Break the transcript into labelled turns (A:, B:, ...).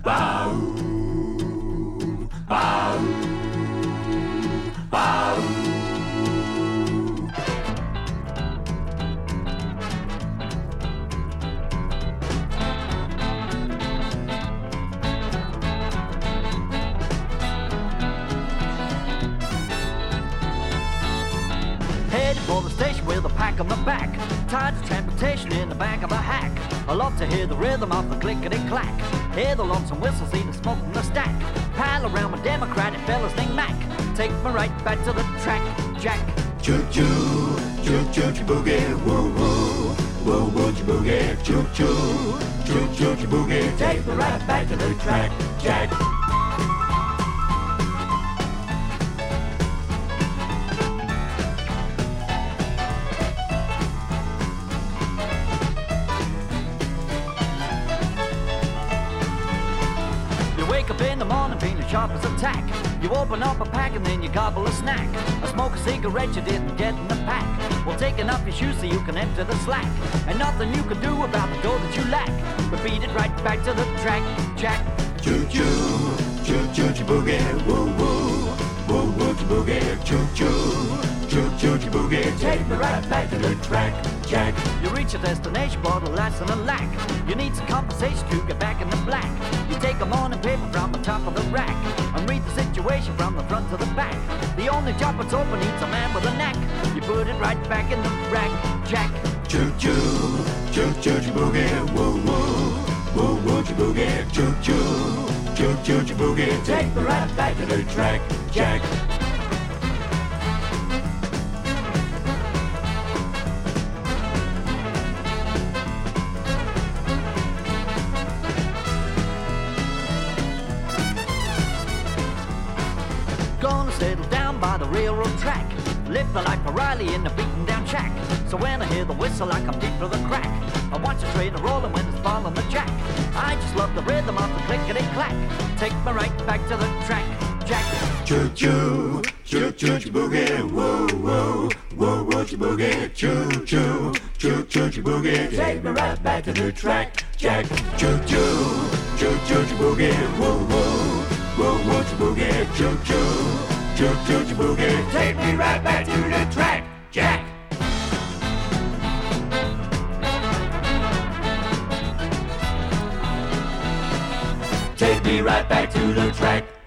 A: Bow, bow, bow.
B: Heading for the station with a pack on my back. Tired of transportation in the back of a hack. I love to hear the rhythm of the clickety-clack. Hear the lonesome whistle, see the smoke from the stack. Pile around with Democratic fellas named Mac. Take me right back to the track, Jack.
A: Choo-choo, choo-choo, boogie, woo-woo. Woo-woo, boogie, choo-choo, choo-choo, boogie. Take me right back to the track, Jack.
B: You wake up in the morning feeling sharp as a tack. You open up a pack and then you gobble a snack. I smoke a cigarette you didn't get in the pack. Well, taking off your shoes so you can enter the slack. And nothing you can do about the dough that you lack. But beat it right back to the track, Jack.
A: Choo-choo, choo-choo, boogie, woo-woo. Woo-woo, boogie, choo-choo, choo-choo, boogie. Take me right back to the track, Jack.
B: You reach your destination, but alas and alack. You need some compensation to get back in the black. You take a morning paper from the top of the rack and read the situation from the front to the back. The only job that's open needs a man with a knack. You put it right back in the rack, Jack.
A: Choo-choo, choo-choo, boogie, woo-woo. Woo-woo, boogie, choo-choo, choo-choo, boogie. Take me right back to the track, Jack.
B: Gonna settle down by the railroad track. Live the life of Riley in the beaten down shack. So when I hear the whistle I come deep through the crack. I watch the train rolling when it's falling the jack. I just love the rhythm of the clickety-clack. Take me right back to the track, Jack.
A: Choo-choo, choo-choo, boogie, woo-woo. Woo-woo, boogie, choo-choo, choo-choo, boogie. Take me right back to the track, Jack. Choo-choo, choo-choo, boogie, woo-woo. Woo-woo, boogie, choo-choo, choo-choo, boogie. Take me right back to the track, Jack. Take me right back to the track,